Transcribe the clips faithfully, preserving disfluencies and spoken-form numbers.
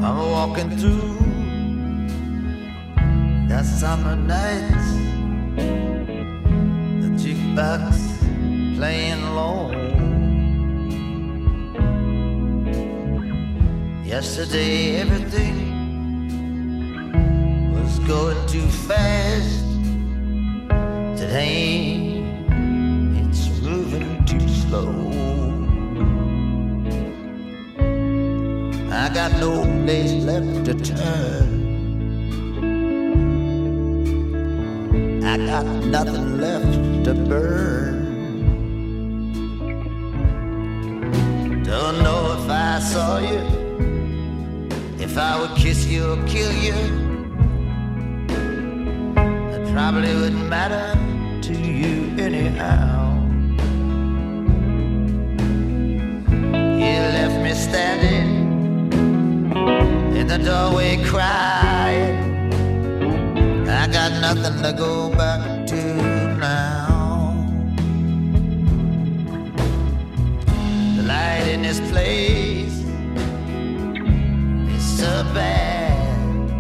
I'm walking through the summer nights, the jukebox playing low. Yesterday everything was going too fast. Today it's moving too slow. I got no place left to turn. I got nothing left to burn. Don't know if I saw you, if I would kiss you or kill you. It probably wouldn't matter to you anyhow. You left me standing in the doorway crying. I got nothing to go back to now. The light in this place is so bad,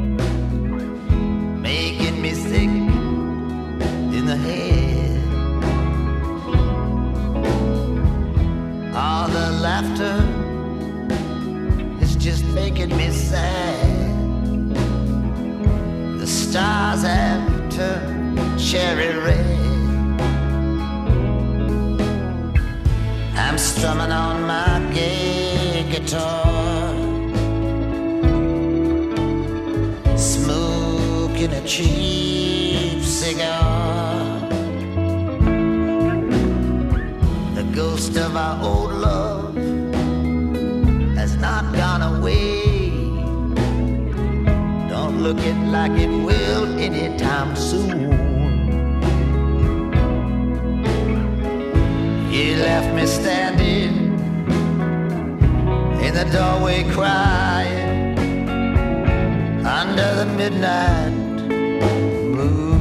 making me sick in the head. All the laughter is just making me sad. The stars have turned cherry red. I'm strumming on my gay guitar, smoking a cheap cigar. The ghost of our old love has not gone away. Don't look it like it will anytime soon. You left me standing in the doorway crying under the midnight moon.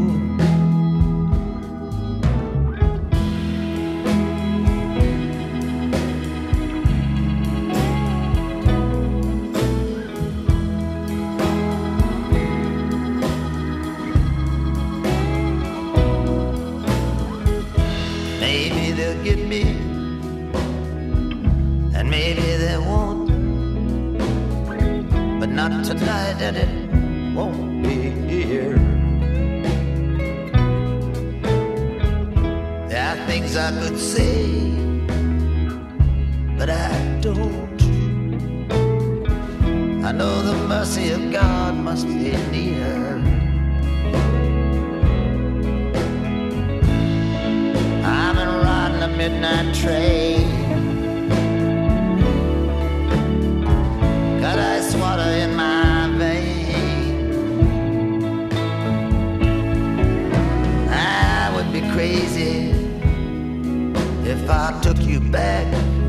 Maybe they'll get me, and maybe they won't, but not tonight, and it won't be here. There are things I could say, but I don't. I know the mercy of God must be near. I'm riding a midnight train, got ice water in my vein. I would be crazy if I took you back.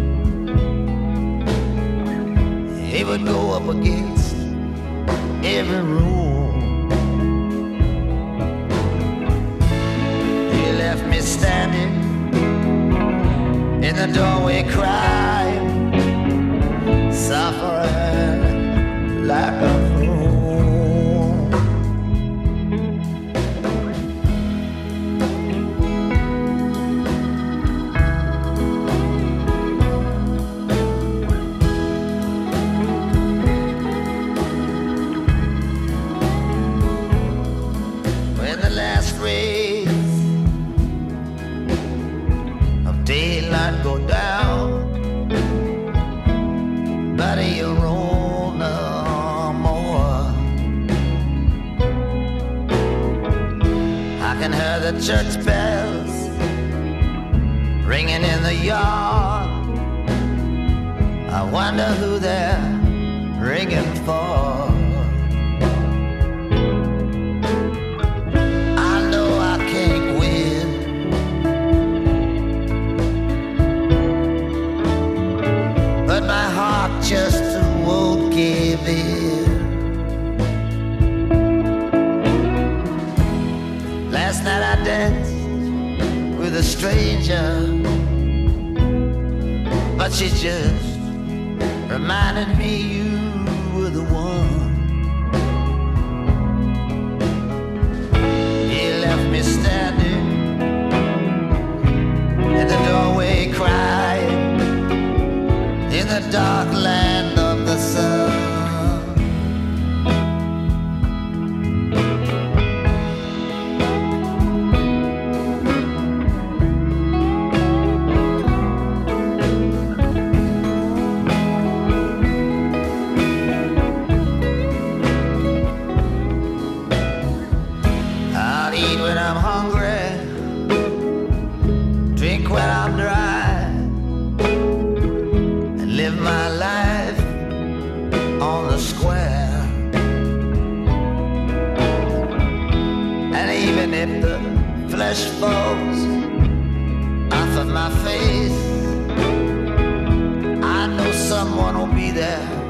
It would go up against every rule. You left me standing in the doorway crying, suffering like a fool. When the last rays of daylight go down, buddy, you're roll no more. I can hear the church bells ringing in the yard. I wonder who they're ringing for. I know I can't win, but my heart just won't give in. Last night I danced with a stranger, but she just reminded me you were the the square. And even if the flesh falls off of my face, I know someone will be there